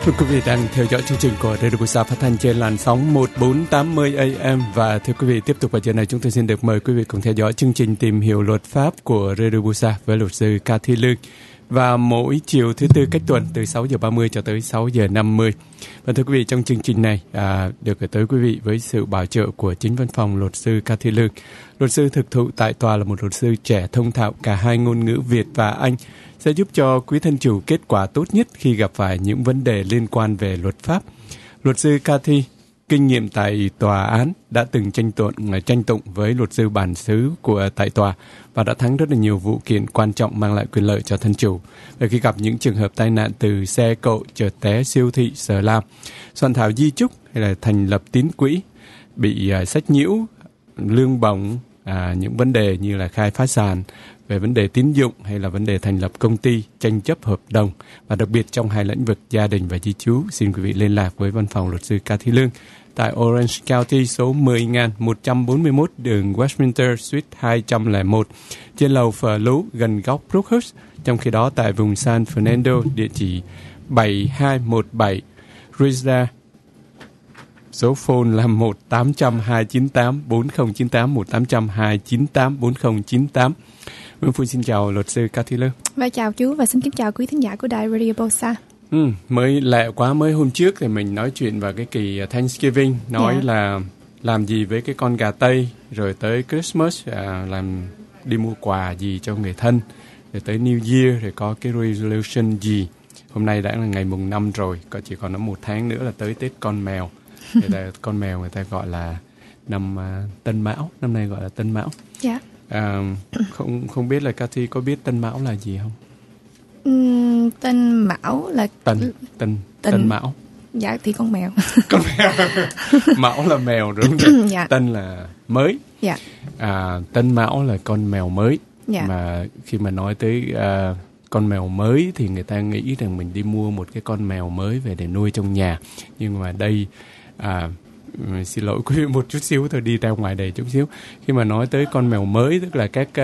Thưa quý vị đang theo dõi chương trình của Radio Busa phát thanh trên làn sóng 1480 AM. Và thưa quý vị, tiếp tục vào giờ này chúng tôi xin được mời quý vị cùng theo dõi chương trình tìm hiểu luật pháp của Radio Busa với luật sư Cathy Lương. Và mỗi chiều thứ Tư cách tuần từ 6 giờ 30 cho tới 6 giờ 50. Và thưa quý vị, trong chương trình này được gửi tới quý vị với sự bảo trợ của chính văn phòng luật sư Cathy Lương. Luật sư thực thụ tại tòa là một luật sư trẻ thông thạo cả hai ngôn ngữ Việt và Anh, sẽ giúp cho quý thân chủ kết quả tốt nhất khi gặp phải những vấn đề liên quan về luật pháp. Luật sư Cathy, kinh nghiệm tại tòa án, đã từng tranh tụng với luật sư bản xứ của tại tòa và đã thắng rất là nhiều vụ kiện quan trọng mang lại quyền lợi cho thân chủ. Và khi gặp những trường hợp tai nạn từ xe cộ, chợt té siêu thị, sờ lam, soạn thảo di chúc hay là thành lập tín quỹ, bị sách nhiễu, lương bổng, những vấn đề như là khai phá sản, về vấn đề tín dụng hay là vấn đề thành lập công ty, tranh chấp hợp đồng, và đặc biệt trong hai lĩnh vực gia đình và di trú, xin quý vị liên lạc với văn phòng luật sư Cathy Lương tại Orange County, số 10.141 đường Westminster Suite 201, trên lầu Phở Lú gần góc Brookhurst. Trong khi đó tại vùng San Fernando, địa chỉ 7217 Rizla, số phone là 1-800-298-4098, 1-800-298-4098. Vâng, Phương xin chào luật sư Cathy Lương. Và chào chú và xin kính chào quý thính giả của đài Radio Busa. Mới lẹ quá, mới hôm trước thì mình nói chuyện vào cái kỳ Thanksgiving, nói là làm gì với cái con gà Tây, rồi tới Christmas làm đi mua quà gì cho người thân, rồi tới New Year rồi có cái resolution gì. Hôm nay đã là ngày mùng 5 rồi, chỉ còn 1 tháng nữa là tới Tết con mèo. Con mèo người ta gọi là năm Tân Mão, năm nay gọi là Tân Mão. Dạ. Không biết là Cathy có biết Tân Mão là gì không? Tân Mão là Tân Mão. Dạ thì con mèo. Con mèo. Mão là mèo đúng không? Dạ. Tân là mới. Dạ. Tân Mão là con mèo mới. Dạ. Mà khi mà nói tới con mèo mới thì người ta nghĩ rằng mình đi mua một cái con mèo mới về để nuôi trong nhà. Nhưng mà đây xin lỗi quý vị một chút xíu thôi, đi ra ngoài đây chút xíu. Khi mà nói tới con mèo mới tức là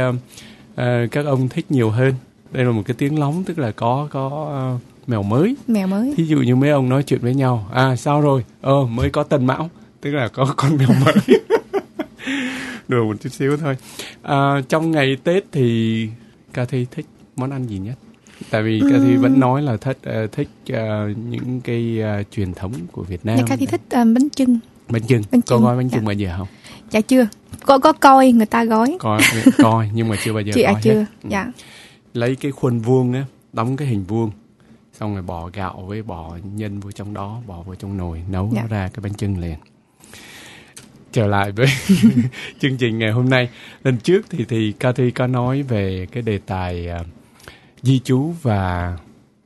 các ông thích nhiều hơn. Đây là một cái tiếng lóng, tức là có mèo mới. Mèo mới. Thí dụ như mấy ông nói chuyện với nhau, sao rồi? Mới có Tân Mão, tức là có con mèo mới. Đùa một chút xíu thôi. Trong ngày Tết thì Cathy thích món ăn gì nhất? Tại vì Cathy vẫn nói là thích những cái truyền thống của Việt Nam. Dạ, Cathy thích bánh chưng. Bánh chưng. Có gói bánh chưng bao giờ không? Dạ chưa. Có coi người ta gói. Coi nhưng mà chưa bao giờ gói chưa. Hết. Dạ. Lấy cái khuôn vuông á, đóng cái hình vuông, xong rồi bỏ gạo với bỏ nhân vô trong đó, bỏ vào trong nồi nấu nó ra cái bánh chưng liền. Trở lại với chương trình ngày hôm nay. Lần trước thì Cathy có nói về cái đề tài di trú và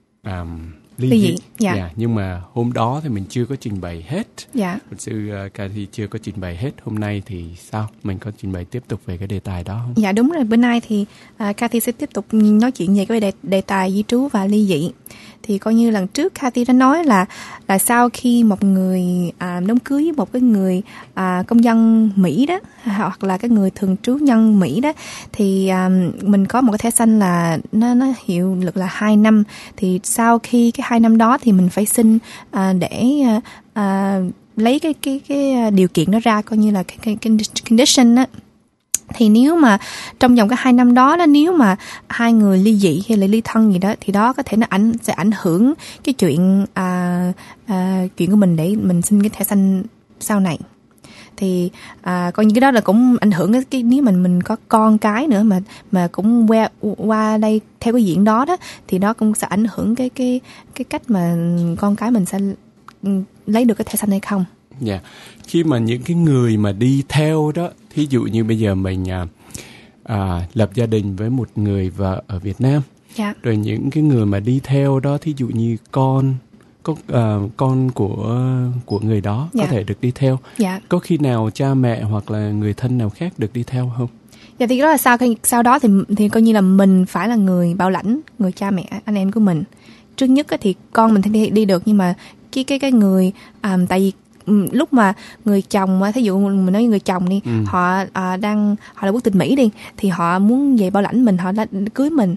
ly dị. Dạ. Nhưng mà hôm đó thì mình chưa có trình bày hết. Dạ. Luật sư Cathy chưa có trình bày hết. Hôm nay thì sao? Mình có trình bày tiếp tục về cái đề tài đó không? Dạ đúng rồi. Bữa nay thì Cathy sẽ tiếp tục nói chuyện về cái đề tài di trú và ly dị. Thì coi như lần trước Cathy đã nói là sau khi một người đám cưới với một cái người công dân Mỹ đó, hoặc là cái người thường trú nhân Mỹ đó, thì mình có một cái thẻ xanh là nó hiệu lực là 2 năm. Thì sau khi cái 2 năm đó thì mình phải xin để lấy cái điều kiện đó ra, coi như là cái condition á. Thì nếu mà trong vòng cái 2 năm đó, nếu mà hai người ly dị hay là ly thân gì đó, thì đó có thể nó sẽ ảnh hưởng cái chuyện của mình để mình xin cái thẻ xanh sau này. Thì coi như cái đó là cũng ảnh hưởng cái nếu mình có con cái nữa mà cũng qua đây theo cái diện đó, thì đó cũng sẽ ảnh hưởng cái cách mà con cái mình sẽ lấy được cái thẻ xanh hay không. Dạ. Khi mà những cái người mà đi theo đó, thí dụ như bây giờ mình lập gia đình với một người vợ ở Việt Nam, rồi những cái người mà đi theo đó, thí dụ như con của người đó có thể được đi theo. Có khi nào cha mẹ hoặc là người thân nào khác được đi theo không? Dạ thì đó là sau đó thì coi như là mình phải là người bảo lãnh, người cha mẹ anh em của mình. Trước nhất thì con mình thì đi được, nhưng mà cái người tại vì lúc mà người chồng, thí dụ mình nói người chồng đi, họ là quốc tịch Mỹ đi, thì họ muốn về bảo lãnh mình, họ đã cưới mình,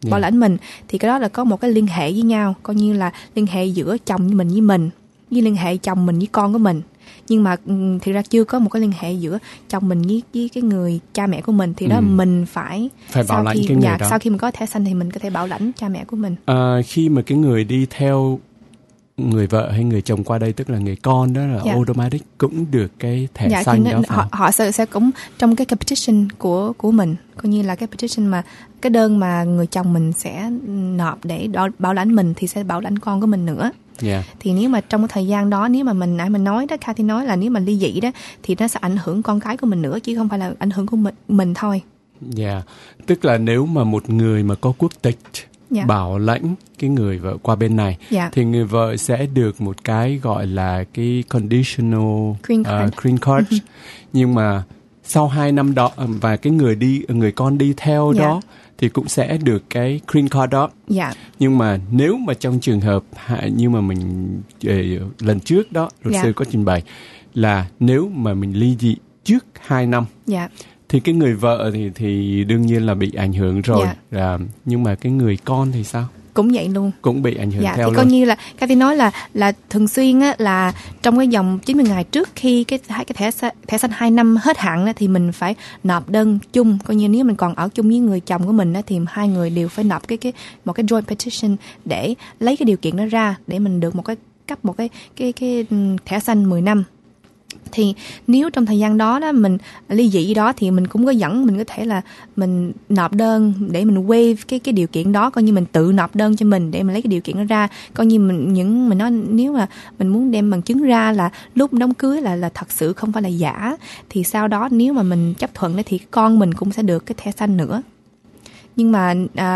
bảo lãnh mình, thì cái đó là có một cái liên hệ với nhau, coi như là liên hệ giữa chồng mình với liên hệ chồng mình với con của mình. Nhưng mà thì ra chưa có một cái liên hệ giữa chồng mình với cái người cha mẹ của mình, thì đó mình phải bảo lãnh cái người đó. Sau khi mình có thẻ xanh thì mình có thể bảo lãnh cha mẹ của mình. Khi mà cái người đi theo người vợ hay người chồng qua đây, tức là người con đó là automatic cũng được cái thẻ xanh đó phải không? Họ sẽ cũng trong cái petition của mình, coi như là cái petition mà cái đơn mà người chồng mình sẽ nộp để bảo lãnh mình thì sẽ bảo lãnh con của mình nữa. Thì nếu mà trong cái thời gian đó, nếu mà mình nói đó, Cathy nói là nếu mà ly dị đó thì nó sẽ ảnh hưởng con cái của mình nữa, chứ không phải là ảnh hưởng của mình thôi. Tức là nếu mà một người mà có quốc tịch bảo lãnh cái người vợ qua bên này, thì người vợ sẽ được một cái gọi là cái conditional green card. Nhưng mà sau 2 năm đó và cái người con đi theo đó thì cũng sẽ được cái green card đó. Nhưng mà nếu mà trong trường hợp như mà mình lần trước đó luật sư có trình bày là nếu mà mình ly dị trước 2 năm thì cái người vợ thì đương nhiên là bị ảnh hưởng rồi. Nhưng mà cái người con thì sao? Cũng vậy luôn. Cũng bị ảnh hưởng theo thì luôn. Coi như là Cathy nói là thường xuyên á, là trong cái vòng 90 ngày trước khi cái thẻ xanh 2 năm hết hạn á, thì mình phải nộp đơn chung. Coi như nếu mình còn ở chung với người chồng của mình á, thì hai người đều phải nộp một cái joint petition để lấy cái điều kiện đó ra để mình được cấp một cái thẻ xanh 10 năm. Thì nếu trong thời gian đó mình ly dị đó thì mình cũng mình có thể là mình nộp đơn để mình waive cái điều kiện đó, coi như mình tự nộp đơn cho mình để mình lấy cái điều kiện đó ra, coi như mình nói nếu mà mình muốn đem bằng chứng ra là lúc đám cưới là thật sự không phải là giả, thì sau đó nếu mà mình chấp thuận thì con mình cũng sẽ được cái thẻ xanh nữa. Nhưng mà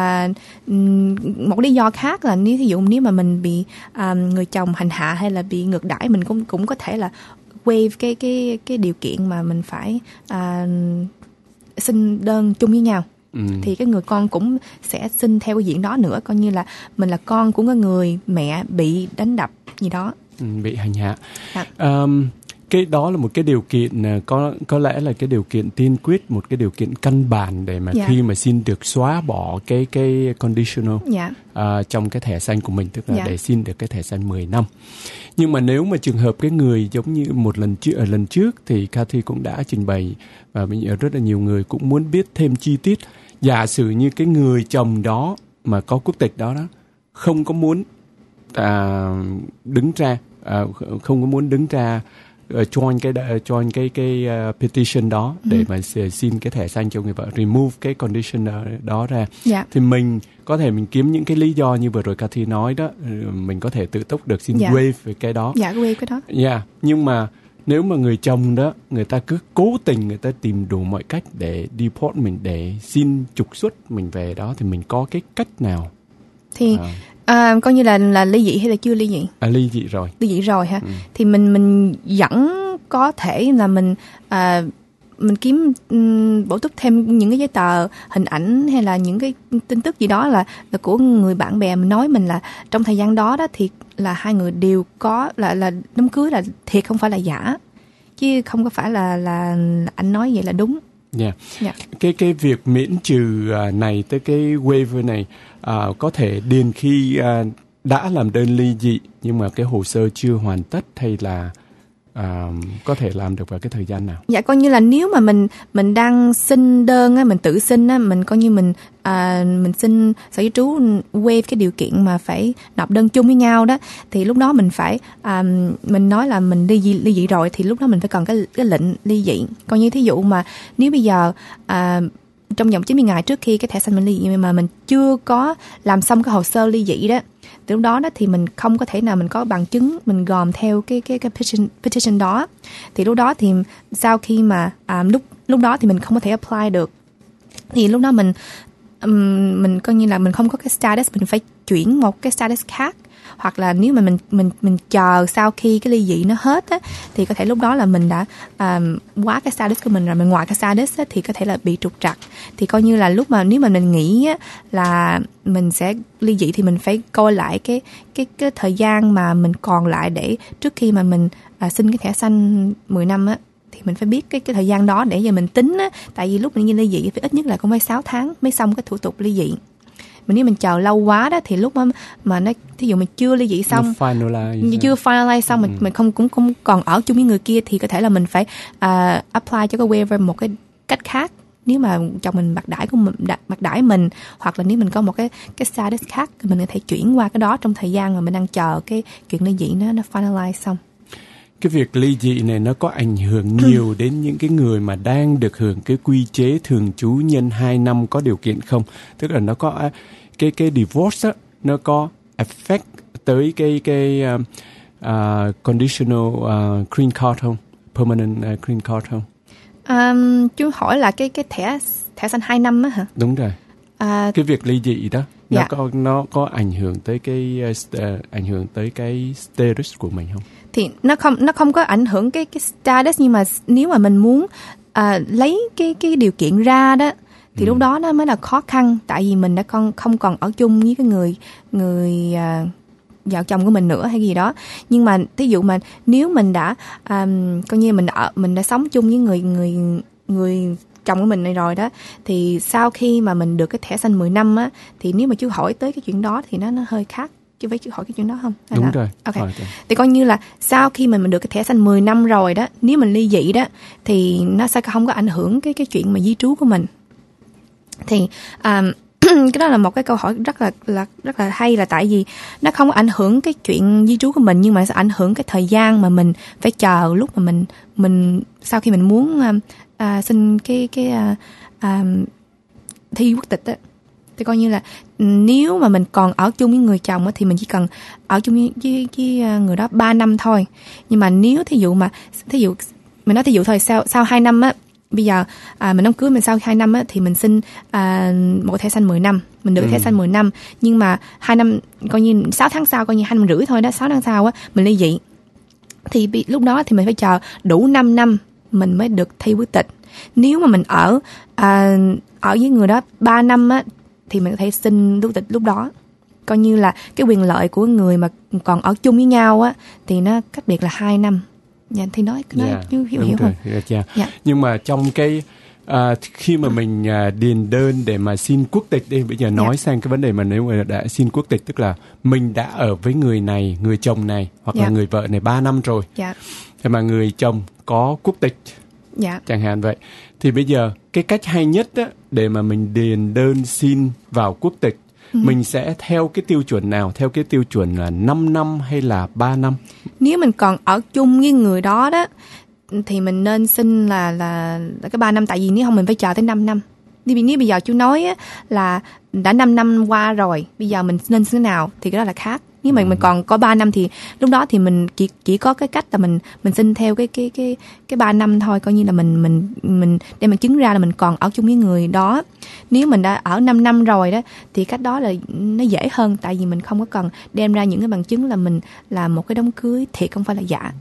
một lý do khác là nếu mà mình bị người chồng hành hạ hay là bị ngược đãi, mình cũng có thể là waive cái điều kiện mà mình phải xin đơn chung với nhau. Thì cái người con cũng sẽ xin theo cái diện đó nữa, coi như là mình là con của cái người mẹ bị đánh đập gì đó, bị hành hạ. Cái đó là một cái điều kiện, có lẽ là cái điều kiện tiên quyết, một cái điều kiện căn bản để mà khi mà xin được xóa bỏ cái conditional trong cái thẻ xanh của mình, tức là để xin được cái thẻ xanh 10 năm. Nhưng mà nếu mà trường hợp cái người giống như lần trước thì Cathy cũng đã trình bày và rất là nhiều người cũng muốn biết thêm chi tiết. Giả sử như cái người chồng đó mà có quốc tịch đó không có muốn đứng ra, không có muốn đứng ra join cái petition đó để mà xin cái thẻ xanh cho người vợ, remove cái condition đó ra, thì mình có thể mình kiếm những cái lý do như vừa rồi Cathy nói đó, mình có thể tự túc được xin waive về cái đó. Waive cái đó. Nhưng mà nếu mà người chồng đó người ta cứ cố tình người ta tìm đủ mọi cách để deport mình, để xin trục xuất mình về đó, thì mình có cái cách nào? Thì coi như là ly dị hay là chưa ly dị? Ly dị rồi. Ly dị rồi ha. Thì mình vẫn có thể là mình kiếm bổ túc thêm những cái giấy tờ, hình ảnh hay là những cái tin tức gì đó là của người bạn bè mình nói mình là trong thời gian đó thì là hai người đều có là đám cưới là thiệt, không phải là giả, chứ không có phải là anh nói vậy là đúng. Cái việc miễn trừ này tới cái waiver này có thể điền khi đã làm đơn ly dị nhưng mà cái hồ sơ chưa hoàn tất, hay là có thể làm được vào cái thời gian nào? Coi như là nếu mà mình đang xin đơn á, mình tự xin á, mình coi như mình xin sở di trú waive cái điều kiện mà phải nộp đơn chung với nhau đó, thì lúc đó mình phải mình nói là mình ly dị rồi, thì lúc đó mình phải cần cái lệnh ly dị. Coi như thí dụ mà nếu bây giờ trong vòng 90 ngày trước khi cái thẻ xanh mình ly dị mà mình chưa có làm xong cái hồ sơ ly dị đó, từ lúc đó thì mình không có thể nào mình có bằng chứng mình gồm theo cái petition đó, thì lúc đó thì sau khi mà lúc đó thì mình không có thể apply được, thì lúc đó mình coi như là mình không có cái status, mình phải chuyển một cái status khác, hoặc là nếu mà mình chờ sau khi cái ly dị nó hết á, thì có thể lúc đó là mình đã quá cái status của mình rồi, mình ngoài cái status á, thì có thể là bị trục trặc. Thì coi như là lúc mà nếu mà mình nghĩ á, là mình sẽ ly dị thì mình phải coi lại cái thời gian mà mình còn lại để trước khi mà mình xin cái thẻ xanh 10 năm á, thì mình phải biết cái thời gian đó để giờ mình tính á, tại vì lúc mình ly dị phải ít nhất là cũng phải 6 tháng mới xong cái thủ tục ly dị. Mà nếu mình chờ lâu quá đó thì lúc mà nó thí dụ mình chưa ly dị xong, chưa finalize xong, mình cũng không còn ở chung với người kia thì có thể là mình phải apply cho cái waiver một cái cách khác. Nếu mà chồng mình bạc đãi mình, hoặc là nếu mình có một cái status khác thì mình có thể chuyển qua cái đó trong thời gian mà mình đang chờ cái chuyện ly dị nó finalize xong. Cái việc ly dị này nó có ảnh hưởng nhiều đến những cái người mà đang được hưởng cái quy chế thường trú nhân 2 năm có điều kiện không? Tức là nó có cái divorce á, nó có affect tới cái conditional green card không? Permanent green card không? Chú hỏi là cái thẻ xanh 2 năm á hả? Đúng rồi. Cái việc ly dị đó nó có ảnh hưởng tới cái status của mình không? Thì nó không có ảnh hưởng cái status, nhưng mà nếu mà mình muốn lấy cái điều kiện ra đó thì lúc đó nó mới là khó khăn, tại vì mình đã không còn ở chung với cái người vợ chồng của mình nữa hay gì đó. Nhưng mà thí dụ mà nếu mình đã coi như mình đã sống chung với người chồng của mình này rồi đó, thì sau khi mà mình được cái thẻ xanh 10 năm á, thì nếu mà chú hỏi tới cái chuyện đó thì nó hơi khác. Chú phải hỏi cái chuyện đó không? Đúng rồi. Okay. Thì coi như là sau khi mình được cái thẻ xanh 10 năm rồi đó, nếu mình ly dị đó thì nó sẽ không có ảnh hưởng cái chuyện mà di trú của mình. Thì cái đó là một cái câu hỏi rất là hay, là tại vì nó không có ảnh hưởng cái chuyện di trú của mình, nhưng mà sẽ ảnh hưởng cái thời gian mà mình phải chờ lúc mà mình sau khi mình muốn xin cái thi quốc tịch á. Thì coi như là nếu mà mình còn ở chung với người chồng á, thì mình chỉ cần ở chung với người đó 3 năm thôi. Nhưng mà nếu thí dụ mình nói thí dụ thôi, sau 2 năm á, bây giờ mình đám cưới mình sau 2 năm á, thì mình xin một thẻ xanh 10 năm, mình được thẻ xanh 10 năm, nhưng mà 2 năm coi như 6 tháng sau, coi như 2 năm rưỡi thôi đó, 6 tháng sau á mình ly dị, thì lúc đó thì mình phải chờ đủ 5 năm mình mới được thi quốc tịch. Nếu mà mình ở với người đó 3 năm á, thì mình có thể xin quốc tịch lúc đó. Coi như là cái quyền lợi của người mà còn ở chung với nhau á, thì nó cách biệt là 2 năm. Thì nói hiểu không? Nhưng mà trong cái khi mà mình điền đơn để mà xin quốc tịch đi, bây giờ nói sang cái vấn đề mà nếu mà đã xin quốc tịch, tức là mình đã ở với người này, người chồng này hoặc là người vợ này 3 năm rồi, thì mà người chồng có quốc tịch chẳng hạn vậy, thì bây giờ cái cách hay nhất á, để mà mình điền đơn xin vào quốc tịch, mình sẽ theo cái tiêu chuẩn nào? Theo cái tiêu chuẩn là 5 năm hay là 3 năm? Nếu mình còn ở chung với người đó đó thì mình nên xin là cái 3 năm, tại vì nếu không mình phải chờ tới 5 năm. Nếu bây giờ chú nói á, là đã 5 năm qua rồi, bây giờ mình nên xin cái nào thì cái đó là khác. Nếu mà mình còn có 3 năm thì lúc đó thì mình chỉ có cái cách là mình xin theo cái 3 năm thôi, coi như là mình để mình chứng ra là mình còn ở chung với người đó. Nếu mình đã ở 5 năm rồi đó thì cách đó là nó dễ hơn, tại vì mình không có cần đem ra những cái bằng chứng là mình là một cái đám cưới thiệt, không phải là giả.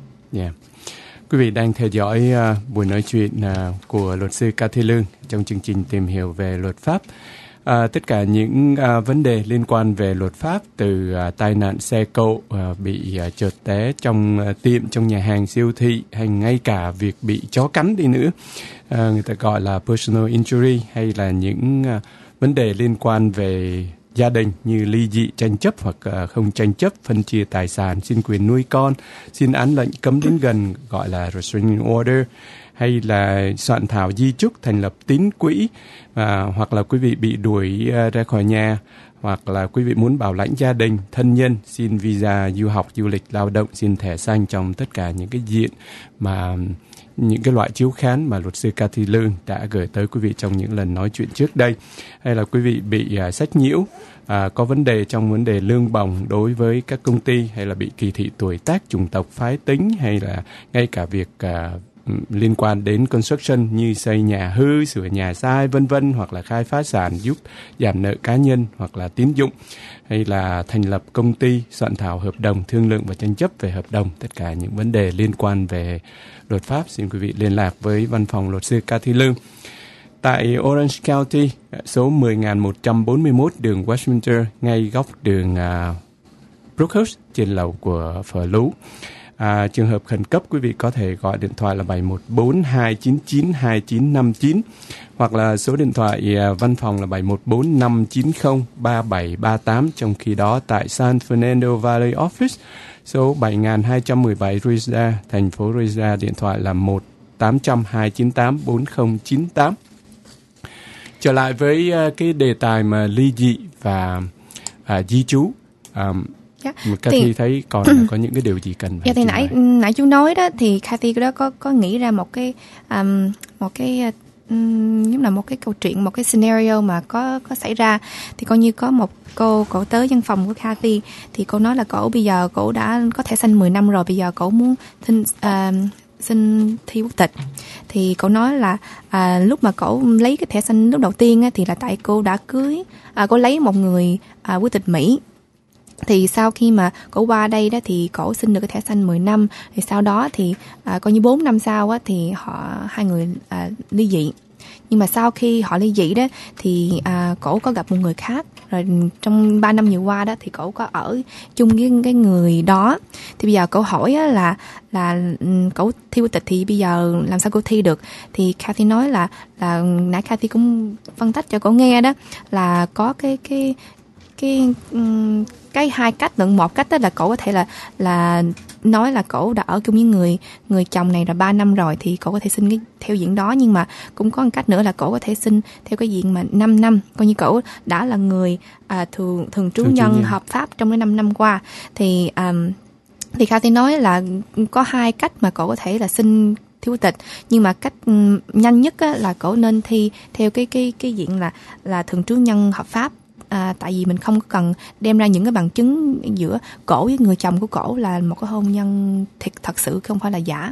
Quý vị đang theo dõi buổi nói chuyện của luật sư Cathy Lương trong chương trình Tìm hiểu về luật pháp. Tất cả những vấn đề liên quan về luật pháp, từ tai nạn xe cộ, bị trượt té trong tiệm, trong nhà hàng, siêu thị, hay ngay cả việc bị chó cắn đi nữa, người ta gọi là personal injury, hay là những vấn đề liên quan về gia đình như ly dị, tranh chấp hoặc không tranh chấp, phân chia tài sản, xin quyền nuôi con, xin án lệnh cấm đến gần gọi là restraining order, hay là soạn thảo di chúc, thành lập tín quỹ, hoặc là quý vị bị đuổi ra khỏi nhà, hoặc là quý vị muốn bảo lãnh gia đình, thân nhân, xin visa du học, du lịch, lao động, xin thẻ xanh, trong tất cả những cái diện mà những cái loại chiếu khán mà luật sư Cathy Lương đã gửi tới quý vị trong những lần nói chuyện trước đây. Hay là quý vị bị sách nhiễu, có vấn đề trong vấn đề lương bổng đối với các công ty, hay là bị kỳ thị tuổi tác, chủng tộc, phái tính, hay là ngay cả việc liên quan đến construction như xây nhà hư, sửa nhà sai, vân vân, hoặc là khai phá sản giúp giảm nợ cá nhân hoặc là tín dụng, hay là thành lập công ty, soạn thảo hợp đồng, thương lượng và tranh chấp về hợp đồng, tất cả những vấn đề liên quan về luật pháp, xin quý vị liên lạc với văn phòng luật sư Cathy Lương tại Orange County, số 10.141 đường Westminster, ngay góc đường Brookhurst trên lầu của Phở Lú. Trường hợp khẩn cấp quý vị có thể gọi điện thoại là 714-299-2959 hoặc là số điện thoại văn phòng là 714-590-3738. Trong khi đó tại San Fernando Valley Office số 7217 Rizla, thành phố Rizla, điện thoại là 1-800-298-4098. Trở lại với cái đề tài mà ly dị và di trú. Cathy thấy còn có những cái điều gì cần phải thì nãy chú nói đó, thì Cathy đó có nghĩ ra một cái giống là một cái câu chuyện, một cái scenario mà có xảy ra. Thì coi như có một cổ tới văn phòng của Cathy, thì cô nói là cổ bây giờ cổ đã có thẻ xanh 10 năm rồi, bây giờ cổ muốn xin thi quốc tịch. Thì cổ nói là lúc mà cổ lấy cái thẻ xanh lúc đầu tiên á, thì là tại cô đã cô lấy một người quốc tịch Mỹ. Thì sau khi mà cổ qua đây đó thì cổ xin được cái thẻ xanh 10 năm. Thì sau đó thì coi như 4 năm sau á, thì hai người ly dị. Nhưng mà sau khi họ ly dị đó thì cổ có gặp một người khác. Rồi trong 3 năm vừa qua đó thì cổ có ở chung với cái người đó. Thì bây giờ cổ hỏi á, là cổ thi quốc tịch thì bây giờ làm sao cổ thi được. Thì Cathy nói là nãy Cathy cũng phân tích cho cổ nghe đó, là có cái hai cách. Một cách đó là cổ có thể là nói là cổ đã ở chung với người chồng này là 3 năm rồi, thì cổ có thể xin cái theo diện đó. Nhưng mà cũng có một cách nữa là cổ có thể xin theo cái diện mà 5 năm, coi như cổ đã là người thường trú nhân hợp pháp trong cái 5 năm qua. Thì Cathy nói là có hai cách mà cổ có thể là xin thi quốc tịch, nhưng mà cách nhanh nhất á, là cổ nên thi theo cái diện là thường trú nhân hợp pháp. Tại vì mình không có cần đem ra những cái bằng chứng giữa cổ với người chồng của cổ là một cái hôn nhân thật sự, không phải là giả.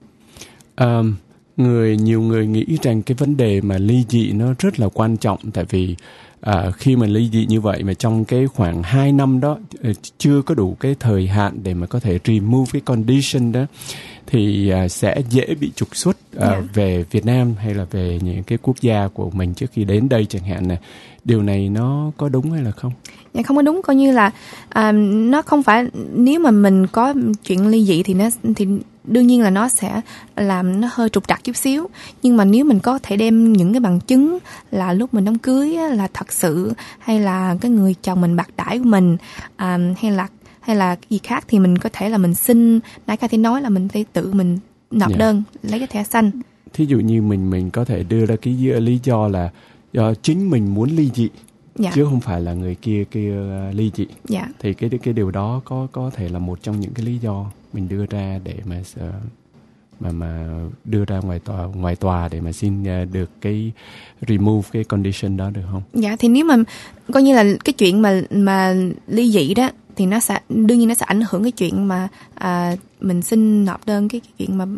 Nhiều người nghĩ rằng cái vấn đề mà ly dị nó rất là quan trọng, tại vì khi mà ly dị như vậy mà trong cái khoảng 2 năm đó chưa có đủ cái thời hạn để mà có thể remove cái condition đó, thì sẽ dễ bị trục xuất về Việt Nam hay là về những cái quốc gia của mình trước khi đến đây chẳng hạn này. Điều này nó có đúng hay là không? Dạ không có đúng, coi như là nó không phải, nếu mà mình có chuyện ly dị thì đương nhiên là nó sẽ làm nó hơi trục trặc chút xíu. Nhưng mà nếu mình có thể đem những cái bằng chứng là lúc mình đám cưới á, là thật sự, hay là cái người chồng mình bạc đãi của mình, hay là gì khác, thì mình có thể là mình xin, nãy Cathy nói là mình phải tự mình nộp đơn lấy cái thẻ xanh. Thí dụ như mình có thể đưa ra cái lý do là do chính mình muốn ly dị, chứ không phải là người kia ly dị. Thì cái điều đó có thể là một trong những cái lý do mình đưa ra để mà đưa ra ngoài tòa để mà xin được cái remove cái condition đó được không? Dạ, thì nếu mà coi như là cái chuyện mà ly dị đó thì nó sẽ đương nhiên nó sẽ ảnh hưởng cái chuyện mà mình xin nộp đơn cái chuyện mà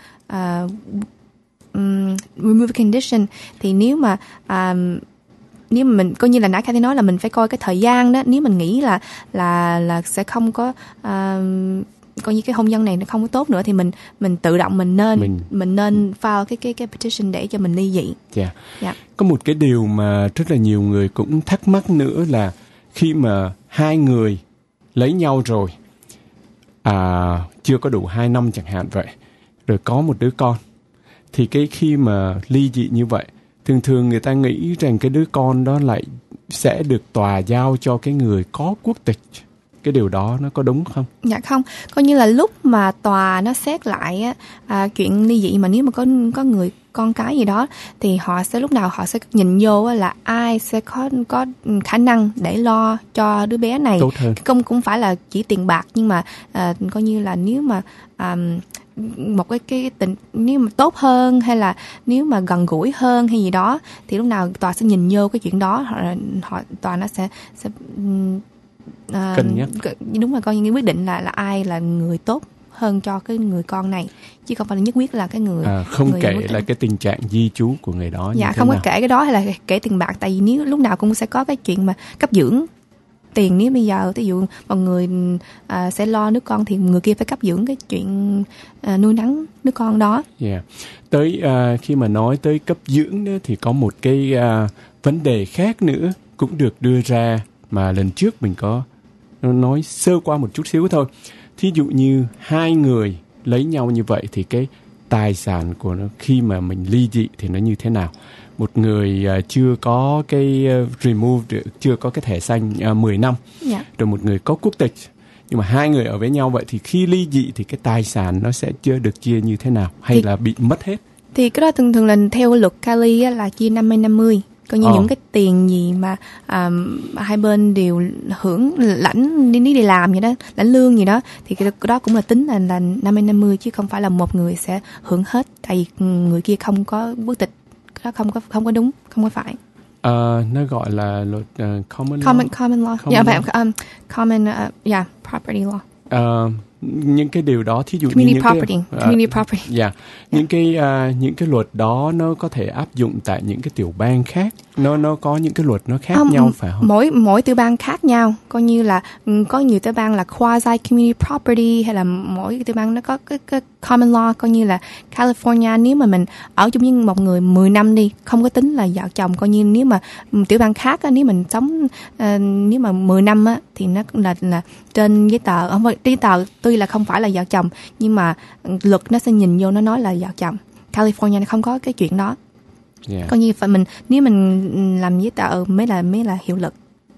remove condition. Thì nếu mà mình coi như là nãy Cathy nói là mình phải coi cái thời gian đó. Nếu mình nghĩ là sẽ không có coi như cái hôn nhân này nó không có tốt nữa, thì mình tự động mình nên file cái petition để cho mình ly dị. Có một cái điều mà rất là nhiều người cũng thắc mắc nữa là khi mà hai người lấy nhau rồi, chưa có đủ 2 năm chẳng hạn vậy, rồi có một đứa con, thì khi mà ly dị như vậy, thường người ta nghĩ rằng cái đứa con đó lại sẽ được tòa giao cho cái người có quốc tịch. Cái điều đó nó có đúng không? Dạ không, coi như là lúc mà tòa nó xét lại chuyện ly dị, mà nếu mà có người con cái gì đó, thì họ sẽ lúc nào họ sẽ nhìn vô là ai sẽ có khả năng để lo cho đứa bé này tốt hơn. Cũng phải là chỉ tiền bạc, nhưng mà coi như là nếu mà một cái tình, nếu mà tốt hơn, hay là nếu mà gần gũi hơn hay gì đó, thì lúc nào tòa sẽ nhìn vô cái chuyện đó, tòa nó sẽ cân nhắc. Đúng rồi, coi như quyết định là ai là người tốt hơn cho cái người con này, chứ không phải là nhất quyết là cái người không kể là cái tình trạng di trú của người đó. Dạ, không có kể cái đó hay là kể tiền bạc. Tại vì nếu lúc nào cũng sẽ có cái chuyện mà cấp dưỡng tiền. Nếu bây giờ ví dụ một người sẽ lo đứa con, thì người kia phải cấp dưỡng cái chuyện nuôi nấng đứa con đó. Tới khi mà nói tới cấp dưỡng đó, thì có một cái vấn đề khác nữa cũng được đưa ra, mà lần trước mình có nói sơ qua một chút xíu thôi. thí dụ như hai người lấy nhau như vậy thì cái tài sản của nó khi mà mình ly dị thì nó như thế nào? Một người chưa có cái remove, chưa có cái thẻ xanh 10 năm, rồi một người có quốc tịch. Nhưng mà hai người ở với nhau vậy thì khi ly dị thì cái tài sản nó sẽ chưa được chia như thế nào? Hay là bị mất hết? Thì cái đó thường là theo luật Cali là chia 50-50. Coi như những cái tiền gì mà hai bên đều hưởng lãnh đi làm vậy đó, lãnh lương gì đó, thì cái đó cũng là tính là 50-50 chứ không phải là một người sẽ hưởng hết, tại vì người kia không có quốc tịch. Cái đó không có đúng, không có phải. Nó gọi là luật common law. Common property law. Những cái điều đó, thí dụ community như community property. Những cái luật đó nó có thể áp dụng tại những cái tiểu bang khác. Nó có những cái luật nó khác nhau phải không? Mỗi tiểu bang khác nhau, coi như là có nhiều tiểu bang là quasi community property, hay là mỗi tiểu bang nó có cái common law. Coi như là California, nếu mà mình ở chung với một người 10 năm đi, không có tính là vợ chồng. Coi như nếu mà tiểu bang khác á, nếu mình sống nếu mà 10 năm á thì nó là trên giấy tờ, không phải giấy tờ tuy là không phải là vợ chồng, nhưng mà luật nó sẽ nhìn vô nó nói là vợ chồng. California nó không có cái chuyện đó. Coi như phải nếu mình làm giấy tờ mới là hiệu lực.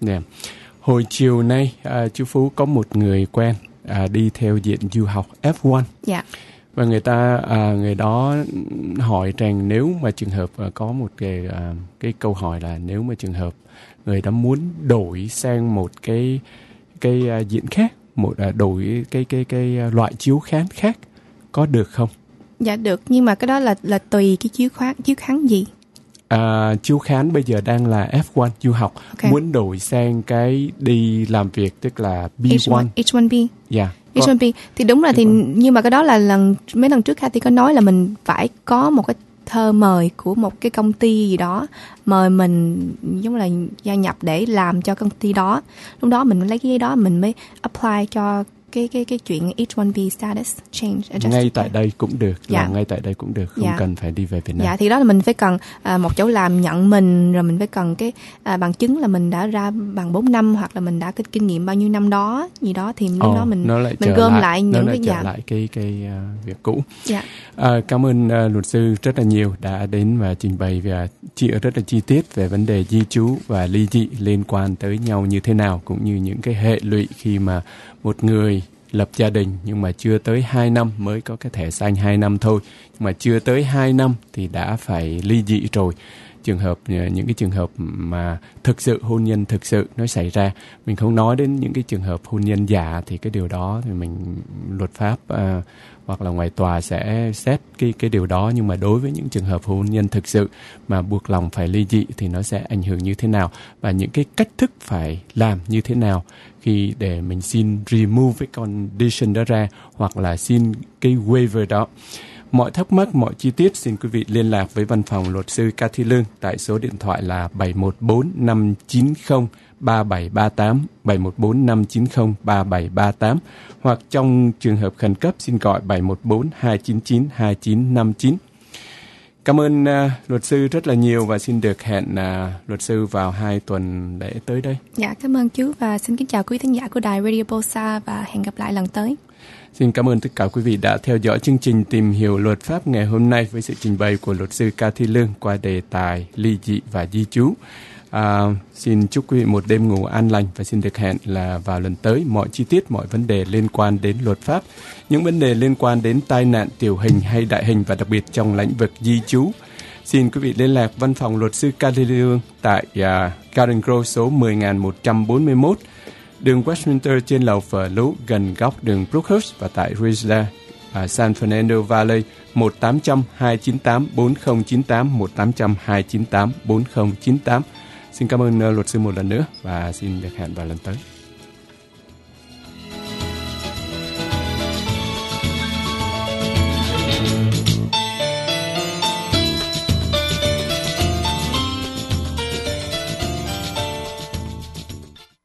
Hồi chiều nay chú Phú có một người quen đi theo diện du học F1. Và người đó hỏi rằng nếu mà trường hợp có một cái câu hỏi là nếu mà trường hợp người đó muốn đổi sang một cái diện khác, đổi cái loại chiếu kháng khác, có được không? Dạ được, nhưng mà cái đó là tùy cái chiếu kháng gì. Chiếu kháng bây giờ đang là F1 du học, muốn đổi sang cái đi làm việc tức là B1. H1B. H1B thì đúng là thì nhưng mà cái đó là mấy lần trước Cathy có nói là mình phải có một cái thơ mời của một cái công ty gì đó mời mình giống là gia nhập để làm cho công ty đó. Lúc đó mình lấy cái giấy đó mình mới apply cho cái chuyện H1B status change. Ngay tại đây cũng được, làm ngay tại đây cũng được, không cần phải đi về Việt Nam. Thì đó là mình phải cần một chỗ làm nhận mình, rồi mình phải cần cái bằng chứng là mình đã ra bằng 4 năm hoặc là mình đã cái kinh nghiệm bao nhiêu năm đó gì đó, thì lúc đó mình gom lại những cái trở lại cái việc cũ. Cảm ơn luật sư rất là nhiều đã đến và trình bày và rất là chi tiết về vấn đề di trú và ly dị liên quan tới nhau như thế nào, cũng như những cái hệ lụy khi mà một người lập gia đình nhưng mà chưa tới 2 năm, mới có cái thẻ xanh 2 năm thôi, nhưng mà chưa tới 2 năm thì đã phải ly dị rồi. Những cái trường hợp mà thực sự hôn nhân thực sự nó xảy ra, mình không nói đến những cái trường hợp hôn nhân giả thì cái điều đó thì mình luật pháp hoặc là ngoài tòa sẽ xét cái điều đó, nhưng mà đối với những trường hợp hôn nhân thực sự mà buộc lòng phải ly dị thì nó sẽ ảnh hưởng như thế nào, và những cái cách thức phải làm như thế nào khi để mình xin remove cái condition đó ra, hoặc là xin cái waiver đó. Mọi thắc mắc, mọi chi tiết xin quý vị liên lạc với văn phòng luật sư Cathy Lương tại số điện thoại là 714-590-3738, 714-590-3738, hoặc trong trường hợp khẩn cấp xin gọi 714-299-2959. Cảm ơn luật sư rất là nhiều và xin được hẹn luật sư vào 2 tuần lễ tới đây. Dạ, cảm ơn chú và xin kính chào quý thính giả của đài Radio Bosa và hẹn gặp lại lần tới. Xin cảm ơn tất cả quý vị đã theo dõi chương trình Tìm hiểu luật pháp ngày hôm nay với sự trình bày của luật sư Cathy Lương qua đề tài ly dị và di trú. Xin chúc quý vị một đêm ngủ an lành và xin được hẹn là vào lần tới mọi chi tiết, mọi vấn đề liên quan đến luật pháp, những vấn đề liên quan đến tai nạn tiểu hình hay đại hình và đặc biệt trong lĩnh vực di trú. Xin quý vị liên lạc văn phòng luật sư Cathy Lương tại Garden Grove số 10.141, đường Westminster trên lầu Phở Lũ gần góc đường Brookhurst, và tại Ridgela, San Fernando Valley 1-800-298-4098, 1-800-298-4098. Xin cảm ơn luật sư một lần nữa và xin được hẹn vào lần tới.